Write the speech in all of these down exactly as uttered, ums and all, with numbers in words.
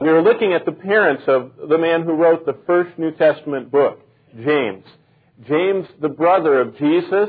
We were looking at the parents of the man who wrote the first New Testament book, James. James, the brother of Jesus,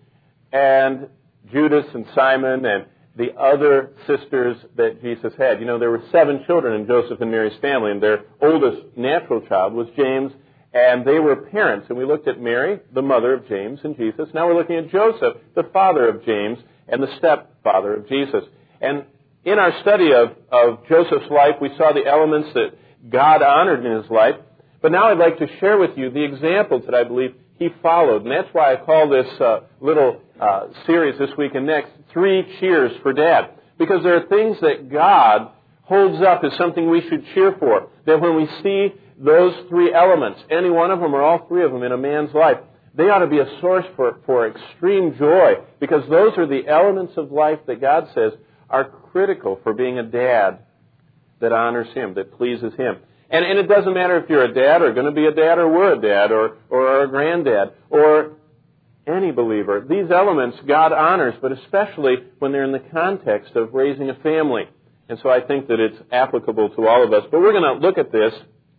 and Judas and Simon and the other sisters that Jesus had. You know, there were seven children in Joseph and Mary's family, and their oldest natural child was James, and they were parents. And we looked at Mary, the mother of James and Jesus. Now we're looking at Joseph, the father of James, and the stepfather of Jesus. And in our study of, of Joseph's life, we saw the elements that God honored in his life. But now I'd like to share with you the examples that I believe he followed. And that's why I call this uh, little uh, series this week and next, Three Cheers for Dad. Because there are things that God holds up as something we should cheer for. That when we see those three elements, any one of them or all three of them in a man's life, they ought to be a source for, for extreme joy. Because those are the elements of life that God says are critical for being a dad that honors him, that pleases him. And, and it doesn't matter if you're a dad or going to be a dad or were a dad or, or are a granddad or any believer. These elements God honors, but especially when they're in the context of raising a family. And so I think that it's applicable to all of us. But we're going to look at this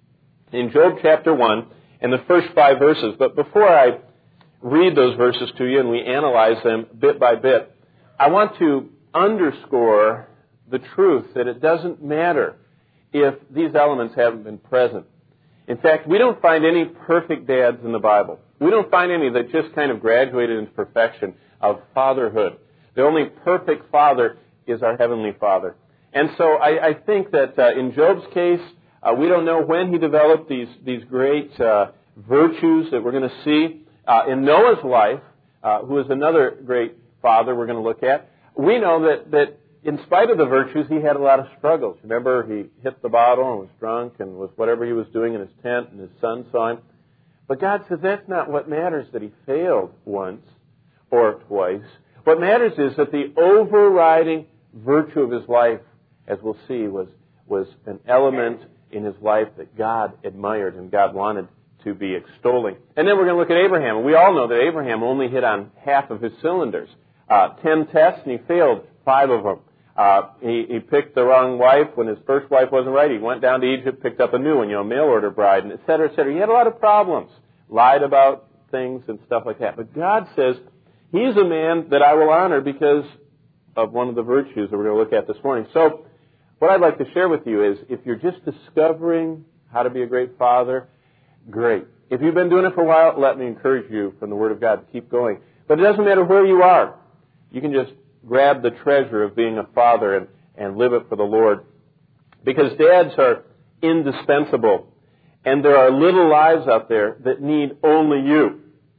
in Job chapter one and the first five verses. But before I read those verses to you and we analyze them bit by bit, I want to underscore the truth that it doesn't matter if these elements haven't been present. In fact, we don't find any perfect dads in the Bible. We don't find any that just kind of graduated into perfection of fatherhood. The only perfect father is our Heavenly Father. And so I, I think that uh, in Job's case, uh, we don't know when he developed these, these great uh, virtues that we're going to see. Uh, in Noah's life, uh, who is another great father we're going to look at, we know that, that in spite of the virtues, he had a lot of struggles. Remember, he hit the bottle and was drunk and was whatever he was doing in his tent, and his son saw him. But God says that's not what matters, that he failed once or twice. What matters is that the overriding virtue of his life, as we'll see, was, was an element in his life that God admired and God wanted to be extolling. And then we're going to look at Abraham. And we all know that Abraham only hit on half of his cylinders. Uh, ten tests, and he failed five of them. Uh, he, he picked the wrong wife when his first wife wasn't right. He went down to Egypt, picked up a new one, you know, mail order bride, and et cetera, et cetera. He had a lot of problems, lied about things and stuff like that. But God says, he's a man that I will honor because of one of the virtues that we're going to look at this morning. So what I'd like to share with you is, if you're just discovering how to be a great father, great. If you've been doing it for a while, let me encourage you from the Word of God to keep going. But it doesn't matter where you are. You can just grab the treasure of being a father and, and live it for the Lord. Because dads are indispensable. And there are little lives out there that need only you.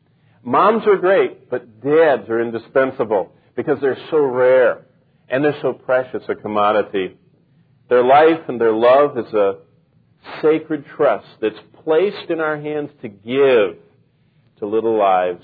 Moms are great, but dads are indispensable because they're so rare and they're so precious a commodity. Their life and their love is a sacred trust that's placed in our hands to give to little lives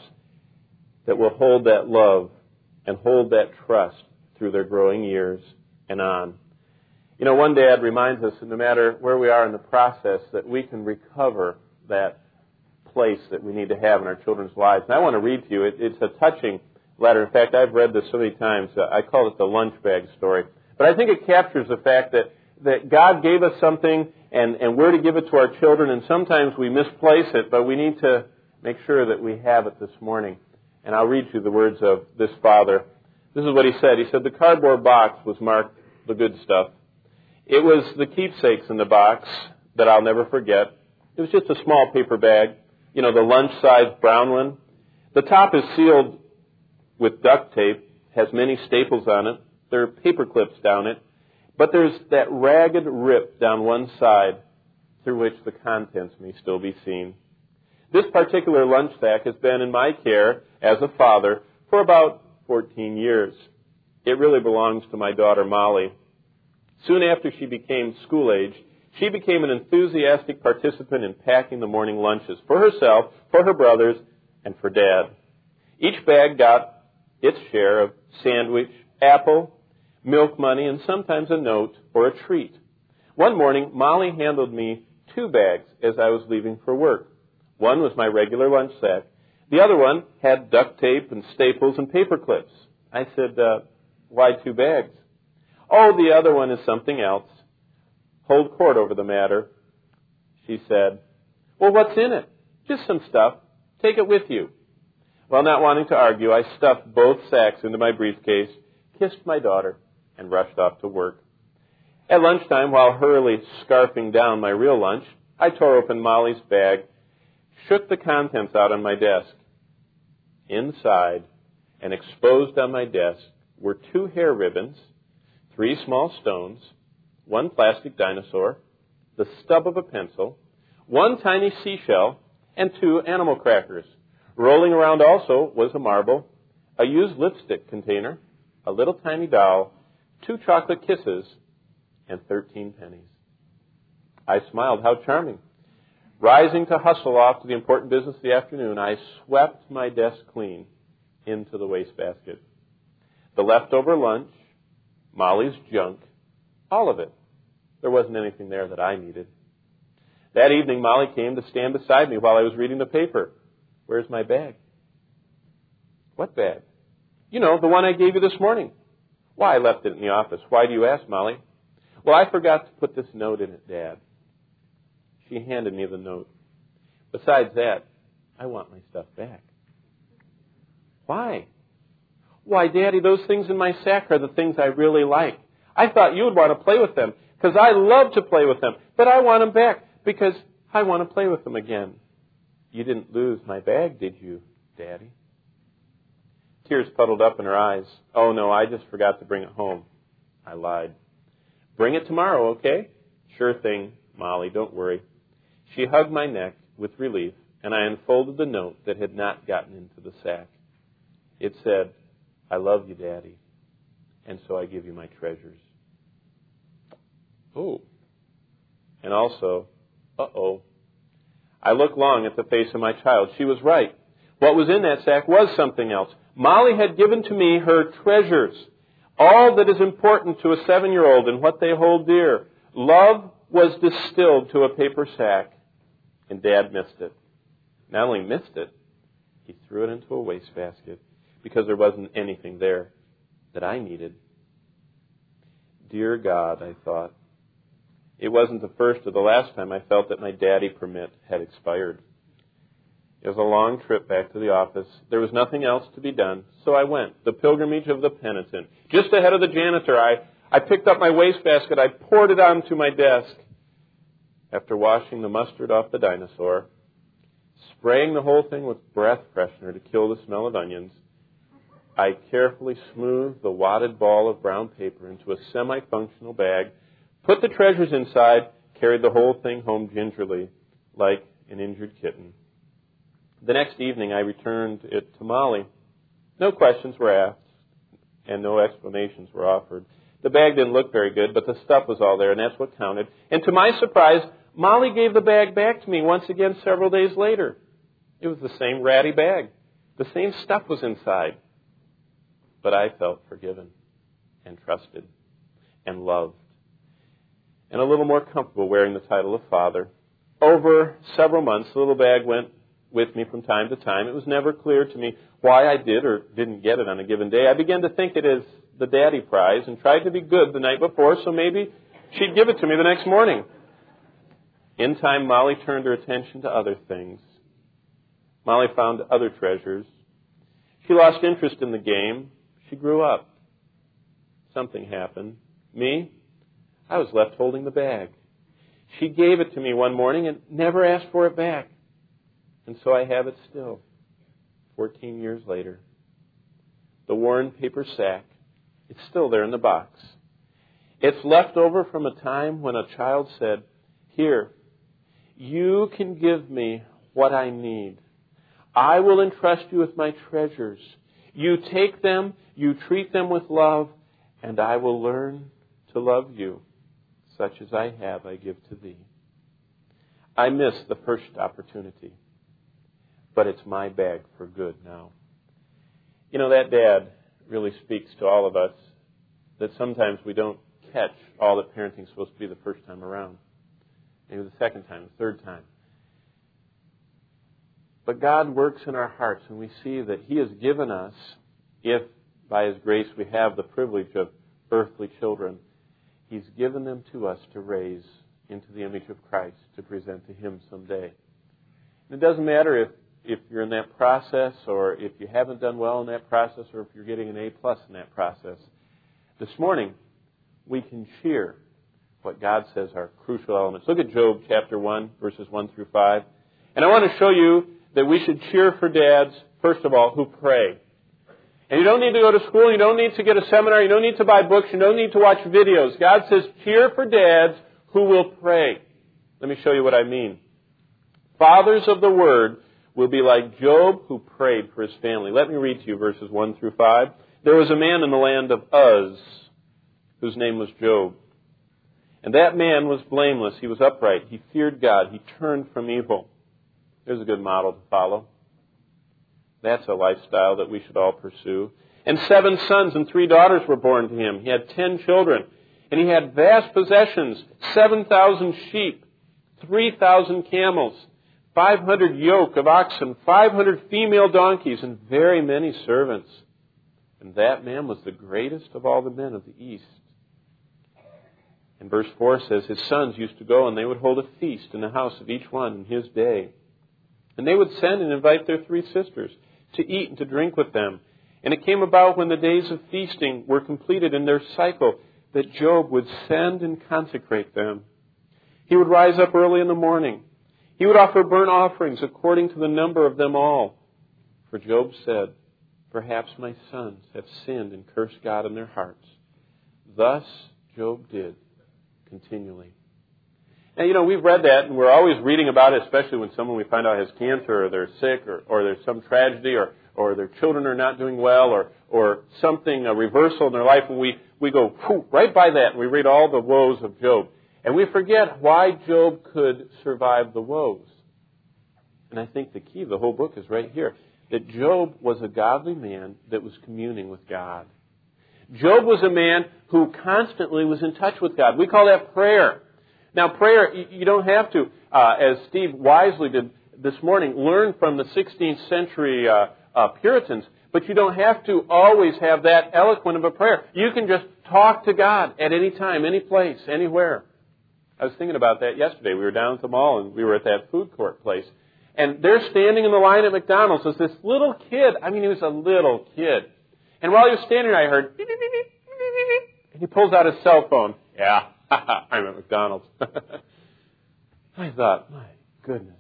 that will hold that love and hold that trust through their growing years and on. You know, one dad reminds us that no matter where we are in the process, that we can recover that place that we need to have in our children's lives. And I want to read to you. It, it's a touching letter. In fact, I've read this so many times. Uh, I call it the lunch bag story. But I think it captures the fact that, that God gave us something, and, and we're to give it to our children, and sometimes we misplace it, but we need to make sure that we have it this morning. And I'll read you the words of this father. This is what he said. He said, the cardboard box was marked the good stuff. It was the keepsakes in the box that I'll never forget. It was just a small paper bag, you know, the lunch-sized brown one. The top is sealed with duct tape, has many staples on it. There are paper clips down it. But there's that ragged rip down one side through which the contents may still be seen. This particular lunch sack has been in my care as a father for about fourteen years. It really belongs to my daughter, Molly. Soon after she became school-age, she became an enthusiastic participant in packing the morning lunches for herself, for her brothers, and for Dad. Each bag got its share of sandwich, apple, milk money, and sometimes a note or a treat. One morning, Molly handed me two bags as I was leaving for work. One was my regular lunch sack. The other one had duct tape and staples and paper clips. I said, uh, why two bags? Oh, the other one is something else. hold court over the matter, she said, "Well, what's in it? Just some stuff. Take it with you." Well, not wanting to argue, I stuffed both sacks into my briefcase, kissed my daughter, and rushed off to work. At lunchtime, while hurriedly scarfing down my real lunch, I tore open Molly's bag, shook the contents out on my desk. Inside, and exposed on my desk, were two hair ribbons, three small stones, one plastic dinosaur, the stub of a pencil, one tiny seashell, and two animal crackers. Rolling around also was a marble, a used lipstick container, a little tiny doll, two chocolate kisses, and thirteen pennies. I smiled. How charming. Rising to hustle off to the important business of the afternoon, I swept my desk clean into the wastebasket. The leftover lunch, Molly's junk, all of it. There wasn't anything there that I needed. That evening, Molly came to stand beside me while I was reading the paper. "Where's my bag?" "What bag?" "You know, the one I gave you this morning." "Why, I left it in the office." "Why do you ask, Molly?" "Well, I forgot to put this note in it, Dad." She handed me the note. "Besides that, I want my stuff back." "Why?" "Why, Daddy, those things in my sack are the things I really like. I thought you would want to play with them, because I love to play with them. But I want them back, because I want to play with them again." "You didn't lose my bag, did you, Daddy?" Tears puddled up in her eyes. "Oh, no, I just forgot to bring it home." I lied. "Bring it tomorrow, okay?" "Sure thing, Molly, don't worry." She hugged my neck with relief, and I unfolded the note that had not gotten into the sack. It said, "I love you, Daddy, and so I give you my treasures." Oh. And also, uh-oh. I looked long at the face of my child. She was right. What was in that sack was something else. Molly had given to me her treasures, all that is important to a seven-year-old and what they hold dear. Love was distilled to a paper sack, and Dad missed it. Not only missed it, he threw it into a wastebasket because there wasn't anything there that I needed. Dear God, I thought. It wasn't the first or the last time I felt that my daddy permit had expired. It was a long trip back to the office. There was nothing else to be done, so I went. The pilgrimage of the penitent. Just ahead of the janitor, I, I picked up my wastebasket. I poured it onto my desk. After washing the mustard off the dinosaur, spraying the whole thing with breath freshener to kill the smell of onions, I carefully smoothed the wadded ball of brown paper into a semi-functional bag, put the treasures inside, carried the whole thing home gingerly, like an injured kitten. The next evening, I returned it to Molly. No questions were asked, and no explanations were offered. The bag didn't look very good, but the stuff was all there, and that's what counted. And to my surprise, Molly gave the bag back to me once again several days later. It was the same ratty bag. The same stuff was inside. But I felt forgiven and trusted and loved, and a little more comfortable wearing the title of father. Over several months, the little bag went with me from time to time. It was never clear to me why I did or didn't get it on a given day. I began to think it as the daddy prize and tried to be good the night before, so maybe she'd give it to me the next morning. In time, Molly turned her attention to other things. Molly found other treasures. She lost interest in the game. She grew up. Something happened. Me? I was left holding the bag. She gave it to me one morning and never asked for it back. And so I have it still, fourteen years later. The worn paper sack, it's still there in the box. It's left over from a time when a child said, "Here, you can give me what I need. I will entrust you with my treasures. You take them, you treat them with love, and I will learn to love you. Such as I have, I give to thee." I missed the first opportunity, but it's my bag for good now. You know, that dad really speaks to all of us that sometimes we don't catch all that parenting is supposed to be the first time around. Maybe the second time, the third time. But God works in our hearts, and we see that He has given us, if by His grace we have the privilege of earthly children, He's given them to us to raise into the image of Christ to present to Him someday. And it doesn't matter if, if you're in that process or if you haven't done well in that process or if you're getting an A plus in that process. This morning, we can cheer what God says are crucial elements. Look at Job chapter one, verses one through five. And I want to show you that we should cheer for dads, first of all, who pray. And you don't need to go to school, you don't need to get a seminar, you don't need to buy books, you don't need to watch videos. God says cheer for dads who will pray. Let me show you what I mean. Fathers of the Word will be like Job who prayed for his family. Let me read to you verses one through five. There was a man in the land of Uz whose name was Job. And that man was blameless. He was upright. He feared God. He turned from evil. There's a good model to follow. That's a lifestyle that we should all pursue. And seven sons and three daughters were born to him. He had ten children. And he had vast possessions, seven thousand sheep, three thousand camels, five hundred yoke of oxen, five hundred female donkeys, and very many servants. And that man was the greatest of all the men of the East. And verse four says, his sons used to go and they would hold a feast in the house of each one in his day. And they would send and invite their three sisters to eat and to drink with them. And it came about when the days of feasting were completed in their cycle that Job would send and consecrate them. He would rise up early in the morning. He would offer burnt offerings according to the number of them all. For Job said, perhaps my sons have sinned and cursed God in their hearts. Thus Job did continually. Now, you know, we've read that, and we're always reading about it, especially when someone we find out has cancer, or they're sick, or, or there's some tragedy, or, or their children are not doing well, or, or something, a reversal in their life, and we, we go whew, right by that, and we read all the woes of Job. And we forget why Job could survive the woes. And I think the key of the whole book is right here, that Job was a godly man that was communing with God. Job was a man who constantly was in touch with God. We call that prayer. Now, prayer, you don't have to, uh, as Steve wisely did this morning, learn from the sixteenth century uh, uh, Puritans, but you don't have to always have that eloquent of a prayer. You can just talk to God at any time, any place, anywhere. I was thinking about that yesterday. We were down at the mall, and we were at that food court place. And there standing in the line at McDonald's was this little kid. I mean, he was a little kid. And while he was standing there, I heard, beep, beep, beep, beep, beep, beep, and he pulls out his cell phone. Yeah, I'm at McDonald's. I thought, my goodness.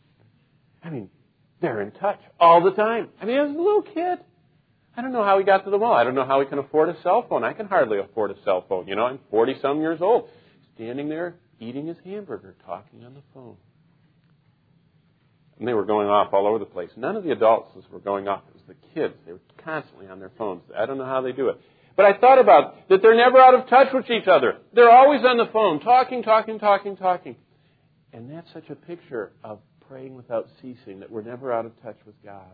I mean, they're in touch all the time. I mean, he was a little kid. I don't know how he got to the mall. I don't know how he can afford a cell phone. I can hardly afford a cell phone. You know, I'm forty-some years old. Standing there, eating his hamburger, talking on the phone. And they were going off all over the place. None of the adults were going off. It was the kids. They were constantly on their phones. I don't know how they do it. But I thought about that they're never out of touch with each other. They're always on the phone, talking, talking, talking, talking. And that's such a picture of praying without ceasing, that we're never out of touch with God.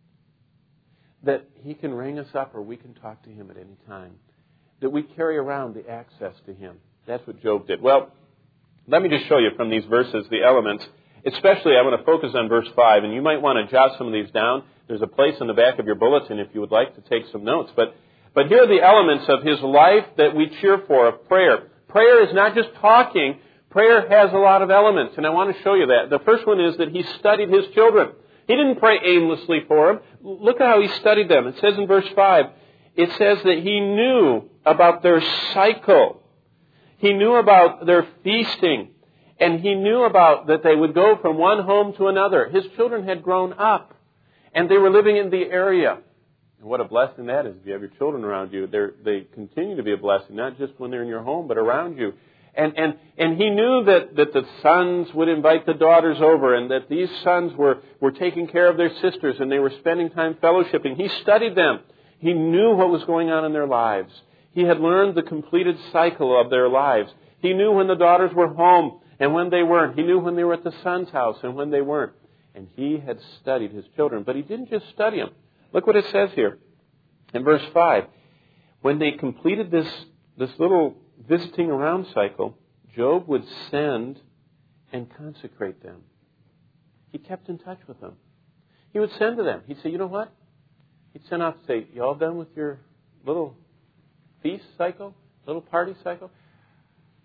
That He can ring us up or we can talk to Him at any time. That we carry around the access to Him. That's what Job did. Well, let me just show you from these verses the elements. Especially, I want to focus on verse five, and you might want to jot some of these down. There's a place in the back of your bulletin if you would like to take some notes. But, but here are the elements of his life that we cheer for, of prayer. Prayer is not just talking. Prayer has a lot of elements, and I want to show you that. The first one is that he studied his children. He didn't pray aimlessly for them. Look at how he studied them. It says in verse five, it says that he knew about their cycle. He knew about their feasting. And he knew about that they would go from one home to another. His children had grown up, and they were living in the area. And what a blessing that is. If you have your children around you, They're, they continue to be a blessing, not just when they're in your home, but around you. And and and he knew that, that the sons would invite the daughters over, and that these sons were, were taking care of their sisters, and they were spending time fellowshipping. He studied them. He knew what was going on in their lives. He had learned the completed cycle of their lives. He knew when the daughters were home and when they weren't. He knew when they were at the son's house and when they weren't. And he had studied his children. But he didn't just study them. Look what it says here in verse five. When they completed this, this little visiting around cycle, Job would send and consecrate them. He kept in touch with them. He would send to them. He'd say, you know what? He'd send off and say, you all done with your little feast cycle, little party cycle?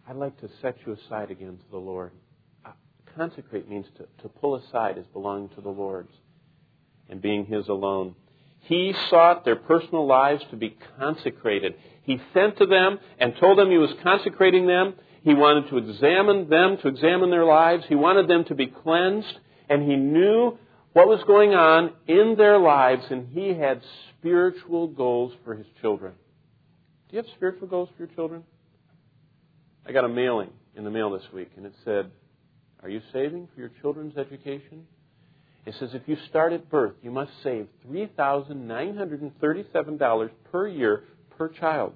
I'd like to set you aside again to the Lord. Uh, consecrate means to, to pull aside as belonging to the Lord's and being His alone. He sought their personal lives to be consecrated. He sent to them and told them He was consecrating them. He wanted to examine them, to examine their lives. He wanted them to be cleansed. And He knew what was going on in their lives, and He had spiritual goals for His children. Do you have spiritual goals for your children? I got a mailing in the mail this week, and it said, are you saving for your children's education? It says if you start at birth, you must save three thousand nine hundred thirty-seven dollars per year per child.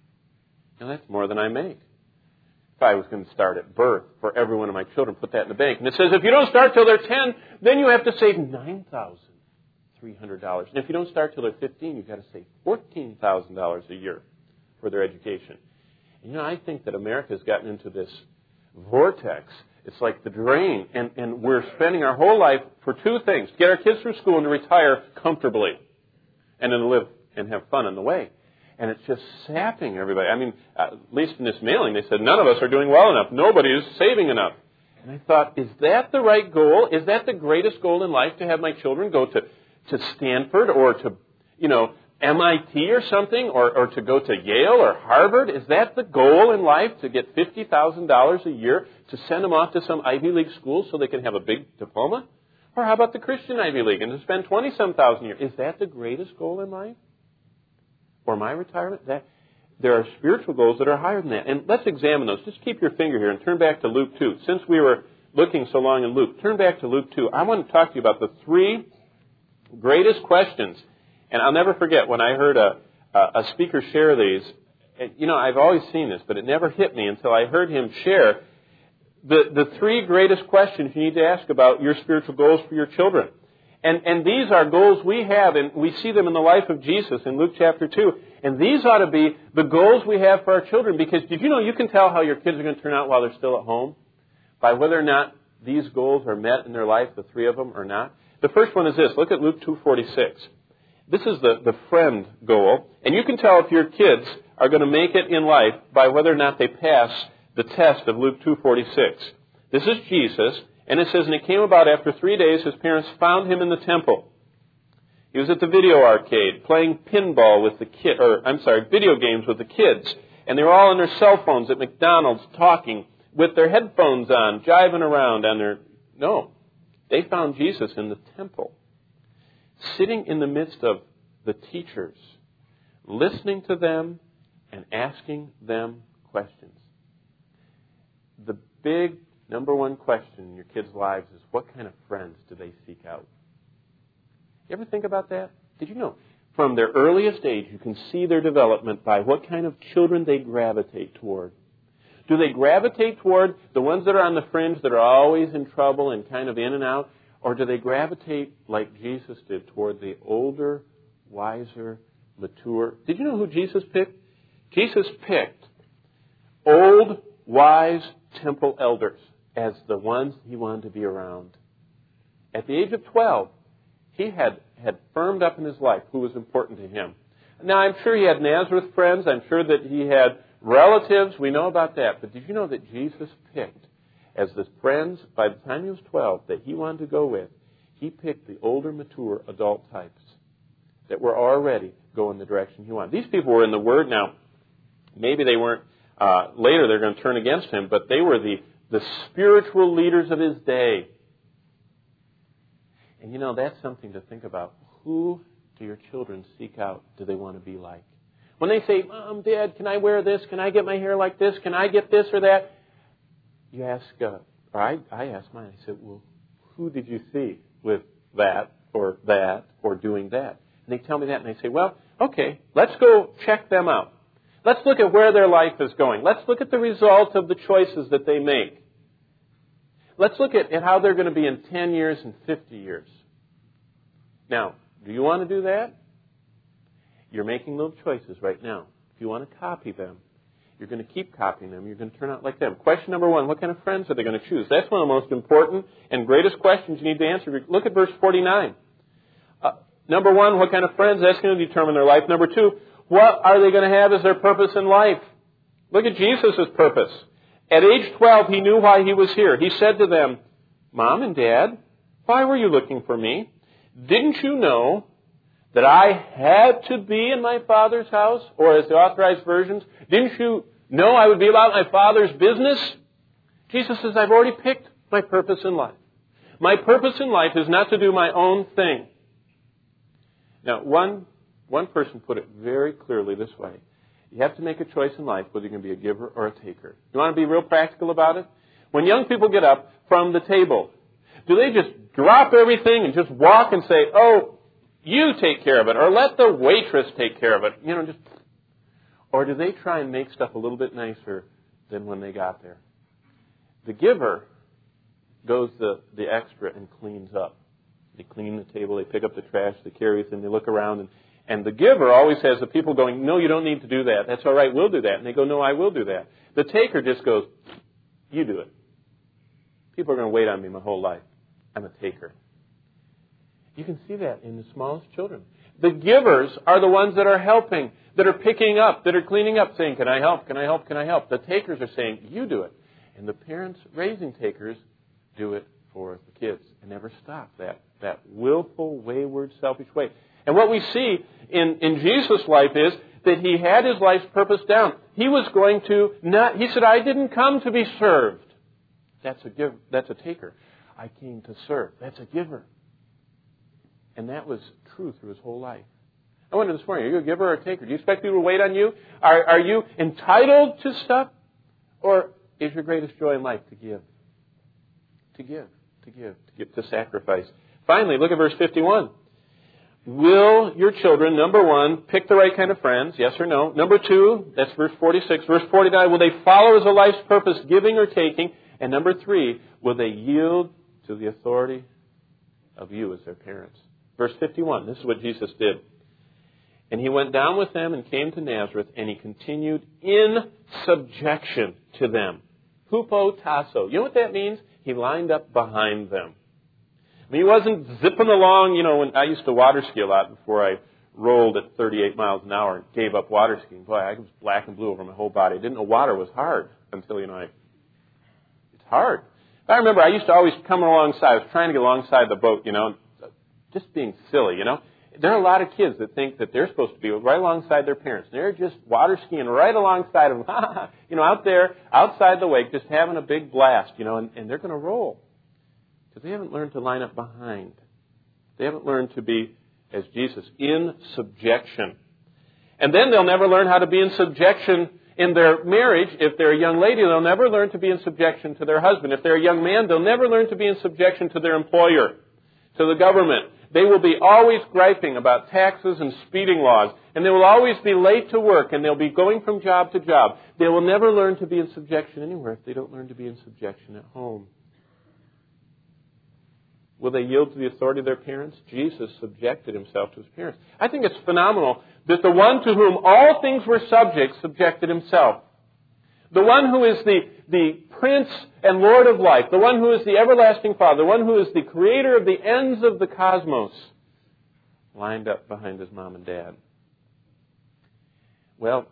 Now that's more than I make. If I was going to start at birth for every one of my children, put that in the bank. And it says if you don't start till they're ten, then you have to save nine thousand three hundred dollars. And if you don't start till they're fifteen, you've got to save fourteen thousand dollars a year for their education. And, you know, I think that America's gotten into this vortex. It's like the drain. And, and we're spending our whole life for two things: to get our kids through school and to retire comfortably. And then to live and have fun on the way. And it's just sapping everybody. I mean, at least in this mailing, they said none of us are doing well enough. Nobody is saving enough. And I thought, is that the right goal? Is that the greatest goal in life, to have my children go to, to Stanford or to, you know, M I T or something, or, or to go to Yale or Harvard? Is that the goal in life, to get fifty thousand dollars a year to send them off to some Ivy League school so they can have a big diploma? Or how about the Christian Ivy League and to spend twenty-some thousand a year? Is that the greatest goal in life? Or my retirement? That there are spiritual goals that are higher than that. And let's examine those. Just keep your finger here and turn back to Luke two. Since we were looking so long in Luke, turn back to Luke two. I want to talk to you about the three greatest questions. And I'll never forget when I heard a, a speaker share these. You know, I've always seen this, but it never hit me until I heard him share the, the three greatest questions you need to ask about your spiritual goals for your children. And, and these are goals we have, and we see them in the life of Jesus in Luke chapter two. And these ought to be the goals we have for our children, because did you know you can tell how your kids are going to turn out while they're still at home? By whether or not these goals are met in their life, the three of them, or not. The first one is this. Look at Luke two forty-six. This is the, the friend goal. And you can tell if your kids are going to make it in life by whether or not they pass the test of Luke two forty-six. This is Jesus. And it says, and it came about after three days, his parents found him in the temple. He was at the video arcade playing pinball with the kid, or I'm sorry, video games with the kids. And they were all on their cell phones at McDonald's talking with their headphones on, jiving around on their... No. They found Jesus in the temple, sitting in the midst of the teachers, listening to them and asking them questions. The big number one question in your kids' lives is, what kind of friends do they seek out? You ever think about that? Did you know from their earliest age you can see their development by what kind of children they gravitate toward? Do they gravitate toward the ones that are on the fringe, that are always in trouble and kind of in and out? Or do they gravitate like Jesus did toward the older, wiser, mature? Did you know who Jesus picked? Jesus picked old, wise temple elders as the ones he wanted to be around. At the age of twelve, he had, had firmed up in his life who was important to him. Now, I'm sure he had Nazareth friends. I'm sure that he had relatives. We know about that. But did you know that Jesus picked, as the friends, by the time he was twelve, that he wanted to go with, he picked the older, mature adult types that were already going the direction he wanted. These people were in the Word. Now, maybe they weren't, uh, later they're going to turn against him, but they were the the spiritual leaders of his day. And you know, that's something to think about. Who do your children seek out? Do they want to be like? When they say, Mom, Dad, can I wear this? Can I get my hair like this? Can I get this or that? You ask, uh, or I, I asked mine, I said, well, who did you see with that or that or doing that? And they tell me that, and they say, well, okay, let's go check them out. Let's look at where their life is going. Let's look at the result of the choices that they make. Let's look at, at how they're going to be in ten years and fifty years. Now, do you want to do that? You're making little choices right now. If you want to copy them, you're going to keep copying them. You're going to turn out like them. Question number one, what kind of friends are they going to choose? That's one of the most important and greatest questions you need to answer. Look at verse forty-nine. Uh, number one, what kind of friends? That's going to determine their life. Number two, what are they going to have as their purpose in life? Look at Jesus' purpose. At age twelve, he knew why he was here. He said to them, Mom and Dad, why were you looking for me? Didn't you know that I had to be in my Father's house? Or as the Authorized Versions, didn't you know I would be about my Father's business? Jesus says, I've already picked my purpose in life. My purpose in life is not to do my own thing. Now, one, one person put it very clearly this way. You have to make a choice in life whether you're going to be a giver or a taker. You want to be real practical about it? When young people get up from the table, do they just drop everything and just walk and say, oh, you take care of it, or let the waitress take care of it? You know, just, or do they try and make stuff a little bit nicer than when they got there? The giver goes the, the extra and cleans up. They clean the table, they pick up the trash, they carry it, and they look around. And, and the giver always has the people going, no, you don't need to do that. That's all right, we'll do that. And they go, no, I will do that. The taker just goes, you do it. People are going to wait on me my whole life. I'm a taker. You can see that in the smallest children. The givers are the ones that are helping, that are picking up, that are cleaning up, saying, can I help, can I help, can I help? The takers are saying, you do it. And the parents raising takers do it for the kids and never stop that, that willful, wayward, selfish way. And what we see in, in Jesus' life is that he had his life's purpose down. He was going to not, he said, I didn't come to be served. That's a giver, that's a taker. I came to serve. That's a giver. And that was true through his whole life. I wonder this morning, are you a giver or a taker? Do you expect people to wait on you? Are, are you entitled to stuff? Or is your greatest joy in life to give? To give, to give, to give, to sacrifice. Finally, look at verse fifty-one. Will your children, number one, pick the right kind of friends? Yes or no? Number two, that's verse forty-six. Verse forty-nine, will they follow as a life's purpose, giving or taking? And number three, will they yield to the authority of you as their parents? Verse fifty-one, this is what Jesus did. And he went down with them and came to Nazareth, and he continued in subjection to them. Hupo tasso. You know what that means? He lined up behind them. I mean, he wasn't zipping along. You know, when I used to water ski a lot before I rolled at thirty-eight miles an hour and gave up water skiing. Boy, I was black and blue over my whole body. I didn't know water was hard until, you know, I, it's hard. I remember I used to always come alongside. I was trying to get alongside the boat, you know, just being silly, you know. There are a lot of kids that think that they're supposed to be right alongside their parents. They're just water skiing right alongside of them, you know, out there, outside the wake, just having a big blast, you know, and, and they're going to roll. Because they haven't learned to line up behind. They haven't learned to be, as Jesus, in subjection. And then they'll never learn how to be in subjection in their marriage. If they're a young lady, they'll never learn to be in subjection to their husband. If they're a young man, they'll never learn to be in subjection to their employer, to the government. They will be always griping about taxes and speeding laws. And they will always be late to work. And they'll be going from job to job. They will never learn to be in subjection anywhere if they don't learn to be in subjection at home. Will they yield to the authority of their parents? Jesus subjected himself to his parents. I think it's phenomenal that the one to whom all things were subject subjected himself. The one who is the, the Prince and Lord of life, the one who is the everlasting Father, the one who is the creator of the ends of the cosmos, lined up behind his mom and dad. Well,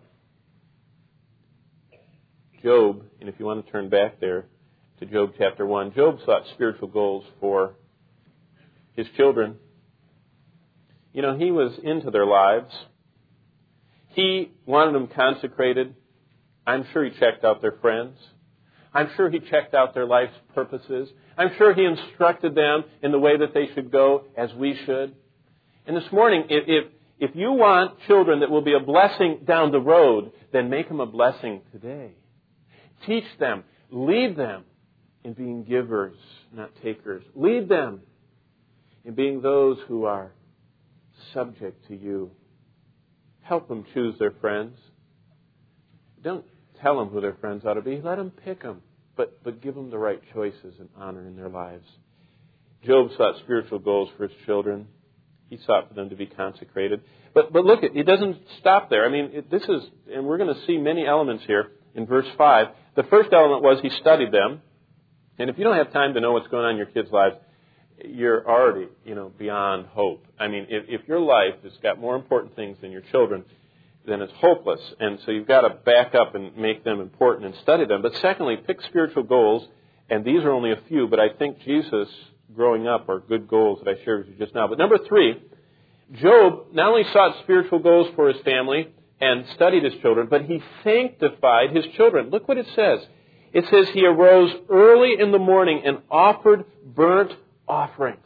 Job, and if you want to turn back there to Job chapter one, Job sought spiritual goals for his children. You know, he was into their lives. He wanted them consecrated. I'm sure he checked out their friends. I'm sure he checked out their life's purposes. I'm sure he instructed them in the way that they should go, as we should. And this morning, if, if, if you want children that will be a blessing down the road, then make them a blessing today. Teach them. Lead them in being givers, not takers. Lead them in being those who are subject to you. Help them choose their friends. Don't tell them who their friends ought to be. Let them pick them. But, but give them the right choices and honor in their lives. Job sought spiritual goals for his children. He sought for them to be consecrated. But, but look, it, it doesn't stop there. I mean, it, this is, and we're going to see many elements here in verse five. The first element was he studied them. And if you don't have time to know what's going on in your kids' lives, you're already, you know, beyond hope. I mean, if, if your life has got more important things than your children, then it's hopeless. And so you've got to back up and make them important and study them. But secondly, pick spiritual goals. And these are only a few, but I think Jesus growing up are good goals that I shared with you just now. But number three, Job not only sought spiritual goals for his family and studied his children, but he sanctified his children. Look what it says. It says he arose early in the morning and offered burnt offerings.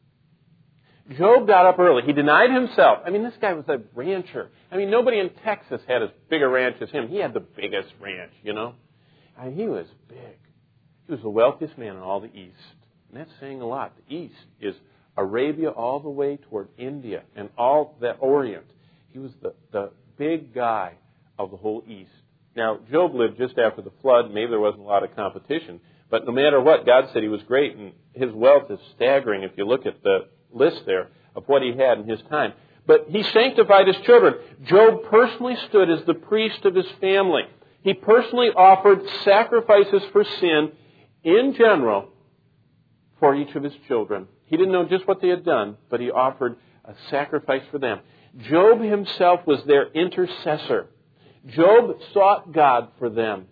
Job got up early. He denied himself. I mean, this guy was a rancher. I mean, nobody in Texas had as big a ranch as him. He had the biggest ranch, you know. I mean, he was big. He was the wealthiest man in all the East. And that's saying a lot. The East is Arabia all the way toward India and all that Orient. He was the, the big guy of the whole East. Now, Job lived just after the flood. Maybe there wasn't a lot of competition. But no matter what, God said he was great, and his wealth is staggering if you look at the list there of what he had in his time. But he sanctified his children. Job personally stood as the priest of his family. He personally offered sacrifices for sin in general for each of his children. He didn't know just what they had done, but he offered a sacrifice for them. Job himself was their intercessor. Job sought God for them.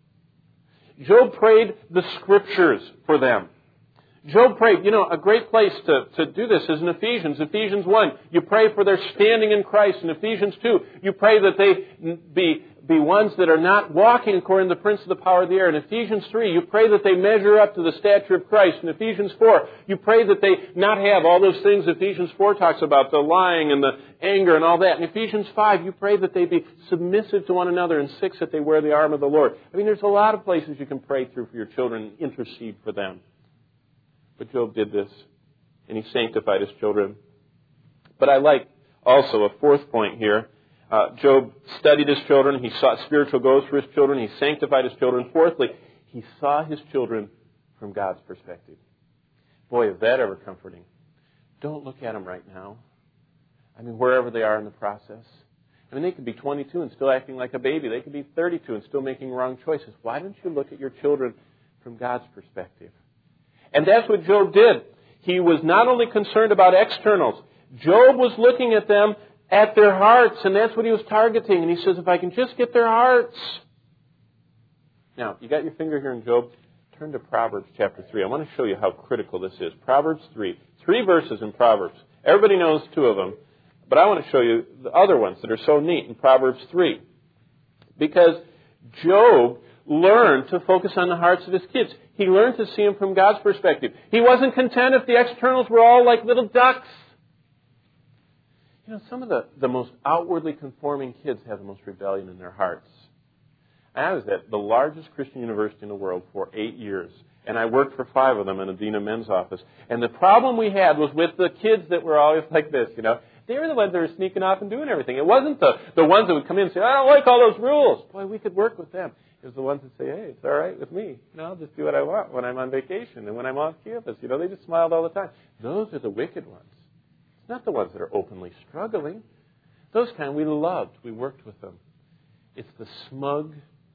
Job prayed the Scriptures for them. Job prayed, you know, a great place to, to do this is in Ephesians. Ephesians one, you pray for their standing in Christ. In Ephesians two, you pray that they be, be ones that are not walking according to the prince of the power of the air. In Ephesians three, you pray that they measure up to the stature of Christ. In Ephesians four, you pray that they not have all those things Ephesians four talks about, the lying and the anger and all that. In Ephesians five, you pray that they be submissive to one another. In six, that they wear the arm of the Lord. I mean, there's a lot of places you can pray through for your children and intercede for them. But Job did this, and he sanctified his children. But I like also a fourth point here. Uh, Job studied his children. He sought spiritual goals for his children. He sanctified his children. Fourthly, he saw his children from God's perspective. Boy, is that ever comforting. Don't look at them right now. I mean, wherever they are in the process. I mean, they could be twenty-two and still acting like a baby. They could be thirty-two and still making wrong choices. Why don't you look at your children from God's perspective? And that's what Job did. He was not only concerned about externals. Job was looking at them at their hearts, and that's what he was targeting. And he says, if I can just get their hearts. Now, you got your finger here in Job? Turn to Proverbs chapter three. I want to show you how critical this is. Proverbs three. Three verses in Proverbs. Everybody knows two of them. But I want to show you the other ones that are so neat in Proverbs three. Because Job learned to focus on the hearts of his kids. He learned to see them from God's perspective. He wasn't content if the externals were all like little ducks. You know, some of the, the most outwardly conforming kids have the most rebellion in their hearts. I was at the largest Christian university in the world for eight years. And I worked for five of them in the Dean of Men's office. And the problem we had was with the kids that were always like this, you know. They were the ones that were sneaking off and doing everything. It wasn't the, the ones that would come in and say, I don't like all those rules. Boy, we could work with them. It was the ones that say, hey, it's all right with me. You know, I'll just do what I want when I'm on vacation and when I'm off campus. You know, they just smiled all the time. Those are the wicked ones. It's not the ones that are openly struggling. Those kind we loved. We worked with them. It's the smug,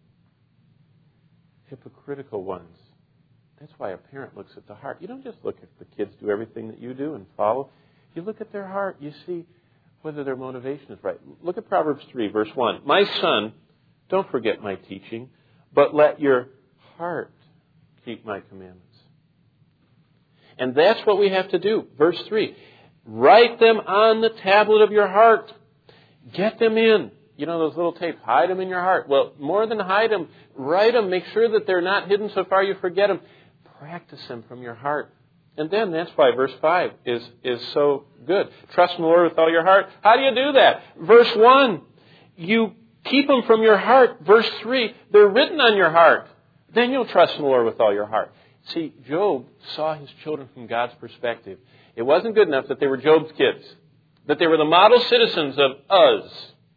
hypocritical ones. That's why a parent looks at the heart. You don't just look at the kids do everything that you do and follow. You look at their heart. You see whether their motivation is right. Look at Proverbs three, verse one. My son, don't forget my teaching, but let your heart keep my commandments. And that's what we have to do. Verse three. Write them on the tablet of your heart. Get them in. You know those little tapes. Hide them in your heart. Well, more than hide them, write them. Make sure that they're not hidden so far you forget them. Practice them from your heart. And then that's why verse five is, is so good. Trust in the Lord with all your heart. How do you do that? Verse one, you keep them from your heart. Verse three, they're written on your heart. Then you'll trust in the Lord with all your heart. See, Job saw his children from God's perspective. It wasn't good enough that they were Job's kids, that they were the model citizens of Uz.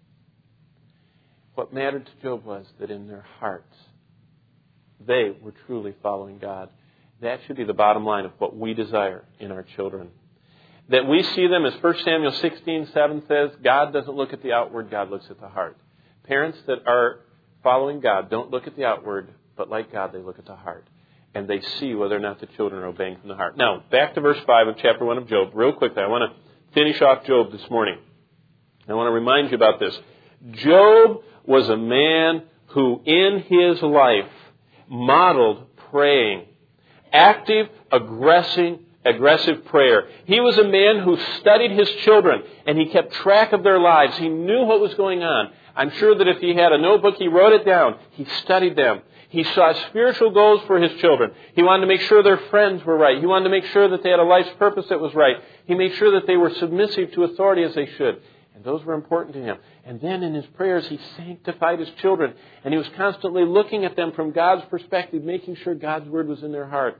What mattered to Job was that in their hearts, they were truly following God. That should be the bottom line of what we desire in our children. That we see them, as First Samuel sixteen seven says, God doesn't look at the outward, God looks at the heart. Parents that are following God don't look at the outward, but like God, they look at the heart. And they see whether or not the children are obeying from the heart. Now, back to verse five of chapter one of Job. Real quickly, I want to finish off Job this morning. I want to remind you about this. Job was a man who in his life modeled praying. Active, aggressive, aggressive prayer. He was a man who studied his children and he kept track of their lives. He knew what was going on. I'm sure that if he had a notebook, he wrote it down. He studied them. He saw spiritual goals for his children. He wanted to make sure their friends were right. He wanted to make sure that they had a life's purpose that was right. He made sure that they were submissive to authority as they should. And those were important to him. And then in his prayers, he sanctified his children. And he was constantly looking at them from God's perspective, making sure God's word was in their heart.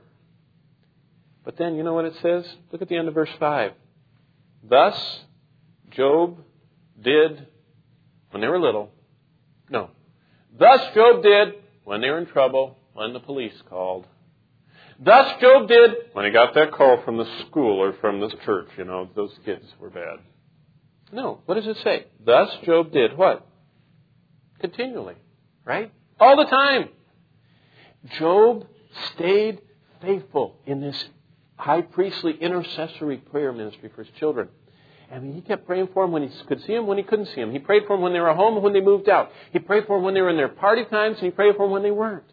But then, you know what it says? Look at the end of verse five. Thus, Job did when they were little. No. Thus, Job did when they were in trouble, when the police called. Thus, Job did when he got that call from the school or from the church. You know, those kids were bad. No. What does it say? Thus, Job did what? Continually. Right? All the time. Job stayed faithful in this high priestly intercessory prayer ministry for his children. I mean, he kept praying for them when he could see them, when he couldn't see them. He prayed for them when they were home and when they moved out. He prayed for them when they were in their party times, and he prayed for them when they weren't.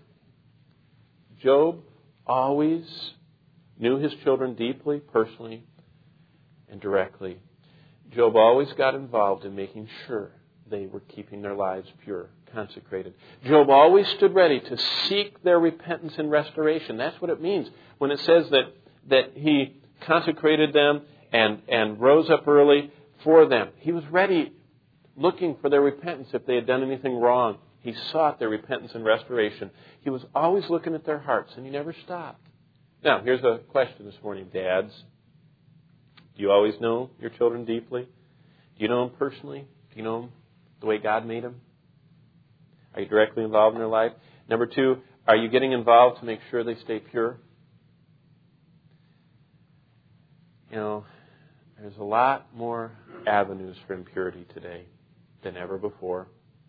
Job always knew his children deeply, personally, and directly. Job always got involved in making sure they were keeping their lives pure, consecrated. Job always stood ready to seek their repentance and restoration. That's what it means when it says that that he consecrated them and, and rose up early for them. He was ready, looking for their repentance if they had done anything wrong. He sought their repentance and restoration. He was always looking at their hearts, and he never stopped. Now, here's a question this morning, dads. Do you always know your children deeply? Do you know them personally? Do you know them the way God made them? Are you directly involved in their life? Number two, are you getting involved to make sure they stay pure? You know, there's a lot more avenues for impurity today than ever before.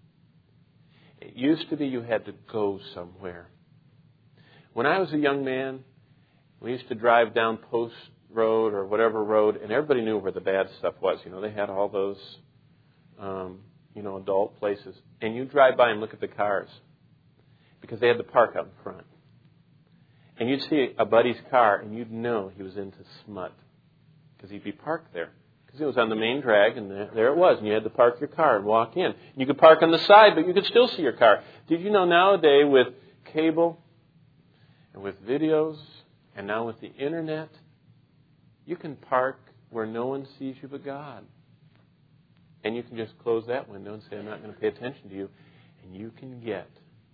It used to be you had to go somewhere. When I was a young man, we used to drive down Post Road or whatever road, and everybody knew where the bad stuff was. You know, they had all those, um, you know, adult places. And you drive by and look at the cars because they had the park out in front. And you'd see a buddy's car, and you'd know he was into smut. Because he'd be parked there. Because it was on the main drag, and there, there it was. And you had to park your car and walk in. You could park on the side, but you could still see your car. Did you know nowadays with cable and with videos and now with the Internet, you can park where no one sees you but God. And you can just close that window and say, I'm not going to pay attention to you. And you can get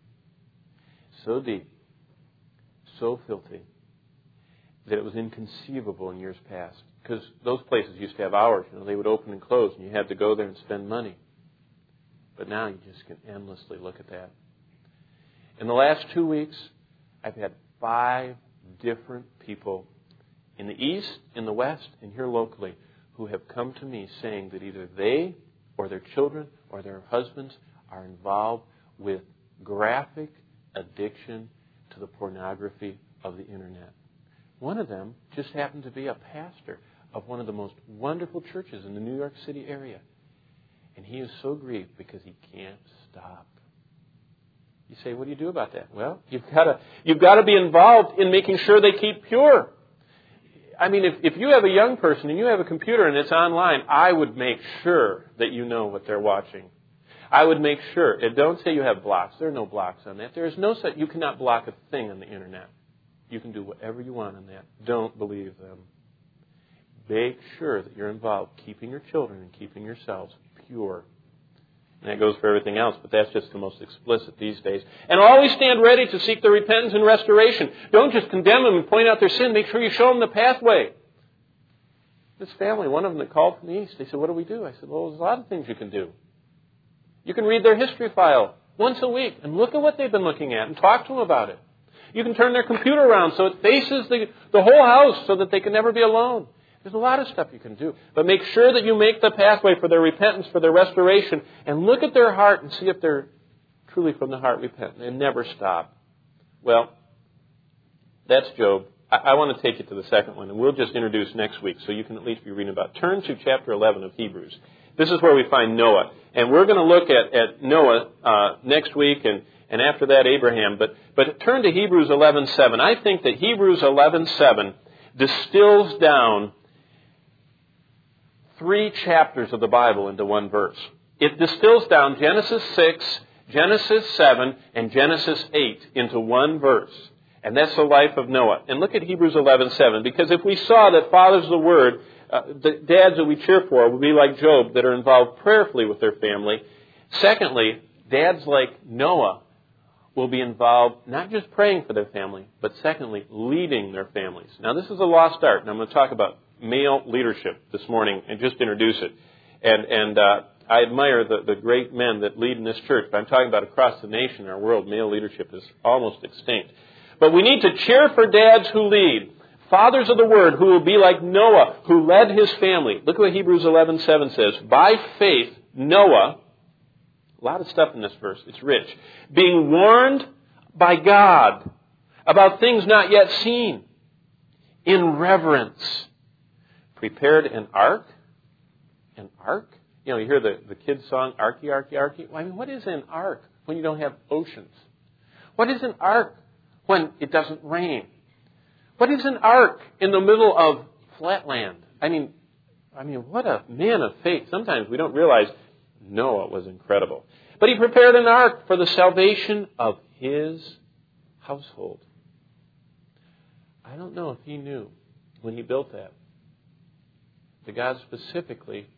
so deep, so filthy, that it was inconceivable in years past. Because those places used to have hours. You know, they would open and close, and you had to go there and spend money. But now you just can endlessly look at that. In the last two weeks, I've had five different people in the East, in the West, and here locally who have come to me saying that either they or their children or their husbands are involved with graphic addiction to the pornography of the Internet. One of them just happened to be a pastor of one of the most wonderful churches in the New York City area. And he is so grieved because he can't stop. You say, what do you do about that? Well, you've got to you've got to be involved in making sure they keep pure. I mean, if, if you have a young person and you have a computer and it's online, I would make sure that you know what they're watching. I would make sure. And don't say you have blocks. There are no blocks on that. There is no such. You cannot block a thing on the Internet. You can do whatever you want on that. Don't believe them. Make sure that you're involved keeping your children and keeping yourselves pure. And that goes for everything else, but that's just the most explicit these days. And always stand ready to seek their repentance and restoration. Don't just condemn them and point out their sin. Make sure you show them the pathway. This family, one of them that called from the East, they said, what do we do? I said, well, there's a lot of things you can do. You can read their history file once a week and look at what they've been looking at and talk to them about it. You can turn their computer around so it faces the, the whole house so that they can never be alone. There's a lot of stuff you can do. But make sure that you make the pathway for their repentance, for their restoration, and look at their heart and see if they're truly from the heart repentant, and never stop. Well, that's Job. I, I want to take you to the second one, and we'll just introduce next week so you can at least be reading about it. Turn to chapter eleven of Hebrews. This is where we find Noah. And we're going to look at, at Noah uh, next week, and, and after that Abraham. But, but turn to Hebrews eleven seven. I think that Hebrews eleven seven distills down three chapters of the Bible into one verse. It distills down Genesis six, Genesis seven, and Genesis eight into one verse. And that's the life of Noah. And look at Hebrews eleven seven, because if we saw that fathers of the word, uh, the dads that we cheer for, would be like Job, that are involved prayerfully with their family. Secondly, dads like Noah will be involved not just praying for their family, but secondly, leading their families. Now, this is a lost art, and I'm going to talk about male leadership this morning and just introduce it. And, and uh, I admire the, the great men that lead in this church, but I'm talking about across the nation, our world, male leadership is almost extinct. But we need to cheer for dads who lead. Fathers of the word who will be like Noah, who led his family. Look at what Hebrews eleven seven says. By faith, Noah, a lot of stuff in this verse, it's rich, being warned by God about things not yet seen, in reverence, prepared an ark. An ark? You know, you hear the, the kids' song, Arky, Arky, Arky. Well, I mean, what is an ark when you don't have oceans? What is an ark when it doesn't rain? What is an ark in the middle of flat land? I mean, I mean, what a man of faith. Sometimes we don't realize Noah was incredible. But he prepared an ark for the salvation of his household. I don't know if he knew when he built that, that God specifically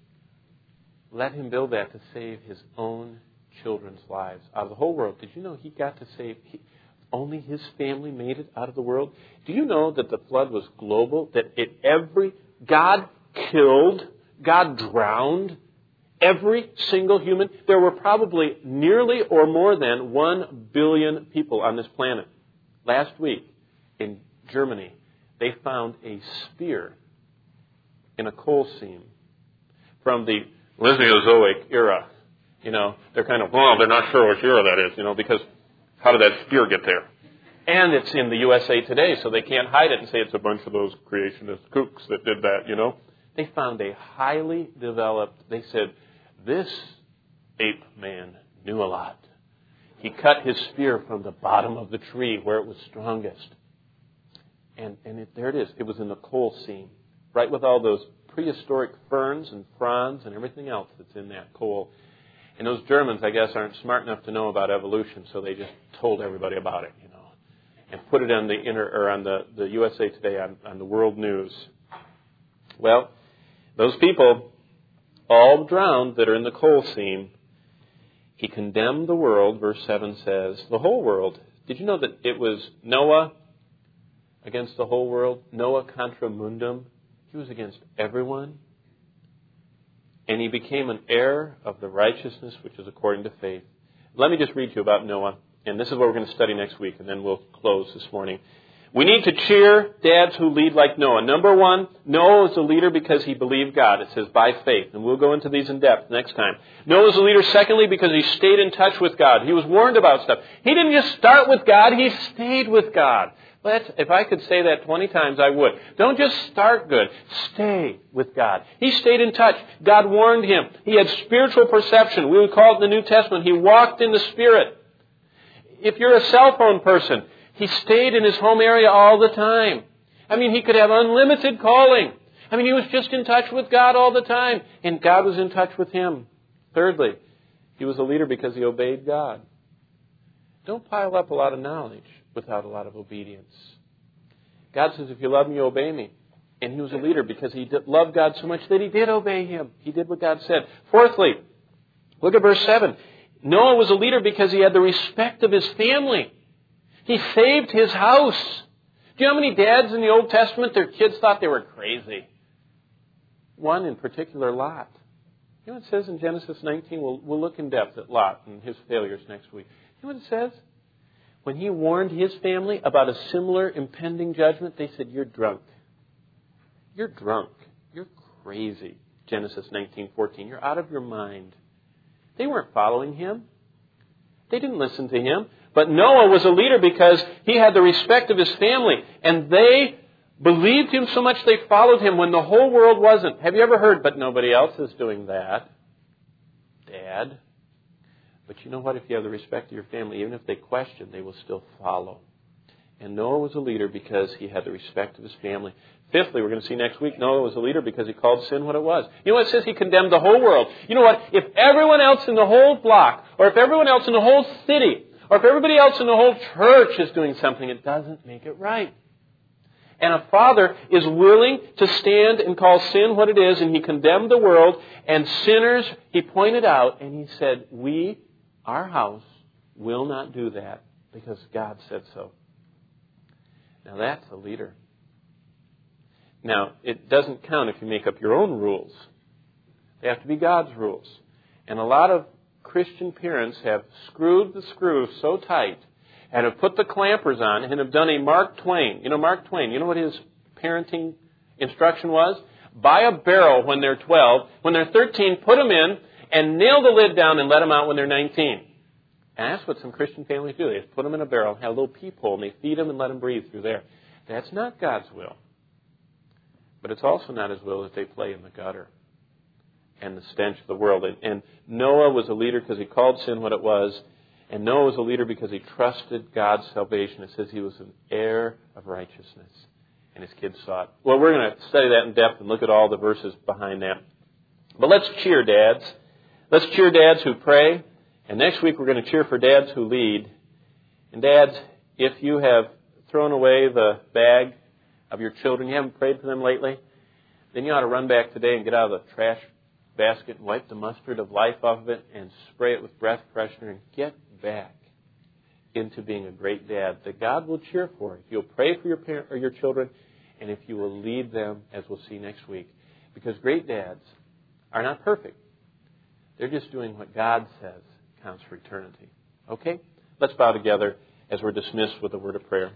let him build that to save his own children's lives out of the whole world. Did you know he got to save... He, only his family made it out of the world? Do you know that the flood was global? That it every... God killed, God drowned every single human? There were probably nearly or more than one billion people on this planet. Last week in Germany, they found a spear in a coal seam from the Mesozoic era. You know, they're kind of, well, they're not sure which era that is, you know, because how did that spear get there? And it's in the U S A Today, so they can't hide it and say it's a bunch of those creationist kooks that did that, you know. They found a highly developed, they said, this ape man knew a lot. He cut his spear from the bottom of the tree where it was strongest. And, and it, there it is. It was in the coal seam, right with all those prehistoric ferns and fronds and everything else that's in that coal. And those Germans, I guess, aren't smart enough to know about evolution, so they just told everybody about it, you know, and put it on the inter or on the, the U S A Today on, on the world news. Well, those people all drowned that are in the coal seam. He condemned the world, verse seven says, the whole world. Did you know that it was Noah against the whole world? Noah contra mundum. He was against everyone. And he became an heir of the righteousness which is according to faith. Let me just read to you about Noah. And this is what we're going to study next week, and then we'll close this morning. We need to cheer dads who lead like Noah. Number one, Noah was a leader because he believed God. It says by faith. And we'll go into these in depth next time. Noah was a leader, secondly, because he stayed in touch with God. He was warned about stuff. He didn't just start with God, he stayed with God. Let's, if I could say that twenty times, I would. Don't just start good. Stay with God. He stayed in touch. God warned him. He had spiritual perception. We would call it in the New Testament. He walked in the Spirit. If you're a cell phone person, he stayed in his home area all the time. I mean, he could have unlimited calling. I mean, he was just in touch with God all the time. And God was in touch with him. Thirdly, he was a leader because he obeyed God. Don't pile up a lot of knowledge without a lot of obedience. God says, if you love me, obey me. And he was a leader because he did loved God so much that he did obey him. He did what God said. Fourthly, look at verse seven. Noah was a leader because he had the respect of his family. He saved his house. Do you know how many dads in the Old Testament, their kids thought they were crazy? One in particular, Lot. You know what it says in Genesis nineteen? We'll, we'll look in depth at Lot and his failures next week. You know what it says? When he warned his family about a similar impending judgment, they said, you're drunk. You're drunk. You're crazy. Genesis nineteen fourteen. You're out of your mind. They weren't following him. They didn't listen to him. But Noah was a leader because he had the respect of his family. And they believed him so much they followed him when the whole world wasn't. Have you ever heard, but nobody else is doing that? Dad. But you know what? If you have the respect of your family, even if they question, they will still follow. And Noah was a leader because he had the respect of his family. Fifthly, we're going to see next week, Noah was a leader because he called sin what it was. You know what it says? He condemned the whole world. You know what? If everyone else in the whole block, or if everyone else in the whole city, or if everybody else in the whole church is doing something, it doesn't make it right. And a father is willing to stand and call sin what it is, and he condemned the world, and sinners, he pointed out, and he said, we, our house, will not do that because God said so. Now that's a leader. Now, it doesn't count if you make up your own rules. They have to be God's rules. And a lot of Christian parents have screwed the screws so tight and have put the clampers on and have done a Mark Twain. You know Mark Twain, you know what his parenting instruction was? Buy a barrel when they're twelve. When they're thirteen, put them in and nail the lid down and let them out when they're nineteen. And that's what some Christian families do. They put them in a barrel, have a little peephole, and they feed them and let them breathe through there. That's not God's will. But it's also not His will that they play in the gutter and the stench of the world. And, and Noah was a leader because he called sin what it was. And Noah was a leader because he trusted God's salvation. It says he was an heir of righteousness. And his kids saw it. Well, we're going to study that in depth and look at all the verses behind that. But let's cheer dads. Let's cheer dads who pray. And next week we're going to cheer for dads who lead. And dads, if you have thrown away the bag of your children, you haven't prayed for them lately, then you ought to run back today and get out of the trash basket and wipe the mustard of life off of it and spray it with breath freshener and get back into being a great dad that God will cheer for if you'll pray for your parent or your children and if you will lead them, as we'll see next week. Because great dads are not perfect. They're just doing what God says counts for eternity. Okay? Let's bow together as we're dismissed with a word of prayer.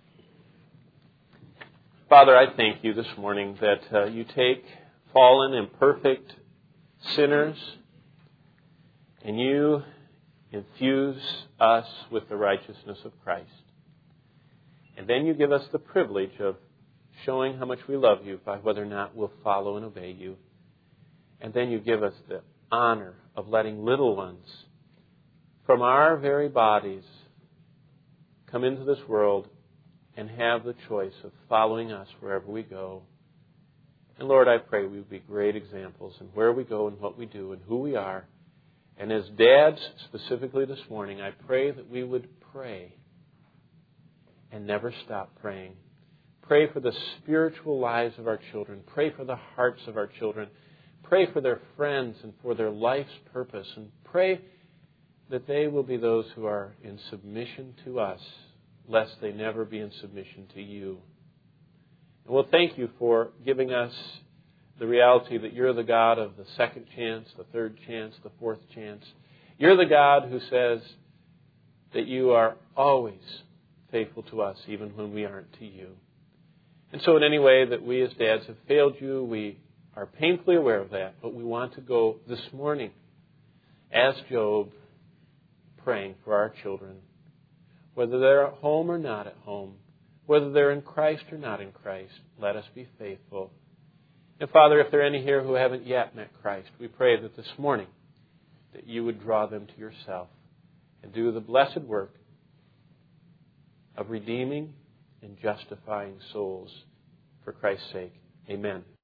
Father, I thank you this morning that uh, you take fallen, imperfect sinners and you infuse us with the righteousness of Christ. And then you give us the privilege of showing how much we love you by whether or not we'll follow and obey you. And then you give us the honor of letting little ones from our very bodies come into this world and have the choice of following us wherever we go. And Lord, I pray we would be great examples in where we go and what we do and who we are. And as dads, specifically this morning, I pray that we would pray and never stop praying. Pray for the spiritual lives of our children. Pray for the hearts of our children. Pray for their friends and for their life's purpose. And pray that they will be those who are in submission to us, lest they never be in submission to you. And we'll thank you for giving us the reality that you're the God of the second chance, the third chance, the fourth chance. You're the God who says that you are always faithful to us, even when we aren't to you. And so in any way that we as dads have failed you, we are painfully aware of that. But we want to go this morning, as Job, praying for our children, whether they're at home or not at home, whether they're in Christ or not in Christ. Let us be faithful. And Father, if there are any here who haven't yet met Christ, we pray that this morning that you would draw them to yourself and do the blessed work of redeeming and justifying souls for Christ's sake. Amen.